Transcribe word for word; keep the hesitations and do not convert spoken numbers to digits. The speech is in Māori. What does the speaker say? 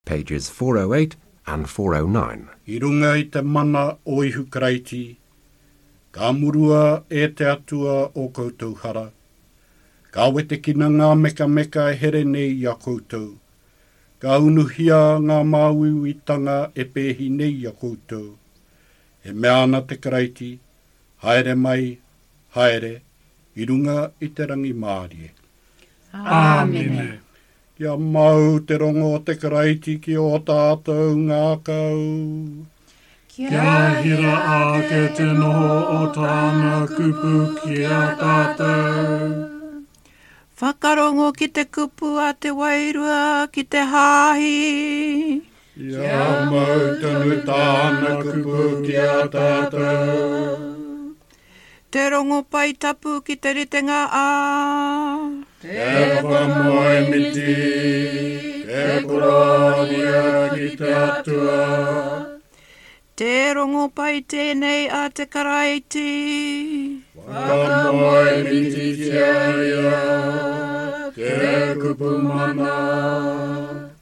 pages four oh eight and four oh nine. I runga i te mana o ihu karaiti, ka murua e te atua o koutou hara. Ka wete kina ngā meka meka e here nei i a koutou. Ka unuhia ngā māuiwitanga e pēhi nei i a koutou. E mea ana te karaiti, haere mai, haere, i runga i te rangi Mārie. Āmene. Kia mau te rongo o te karaiti ki o tātou ngā kau. Kia hira a ke te noho o tāna kupu ki a tātou. Whakarongo ki te kupu a te wairua ki te hāhi. Kia mau tonu tāna kupu ki a tātou. Te rongo pai tapu ki te ritenga a. Te whamoe miti, te koronia ki te atua. Te rongo pai tēnei a te karaiti. Whamoe miti ki aia, te kupu mana.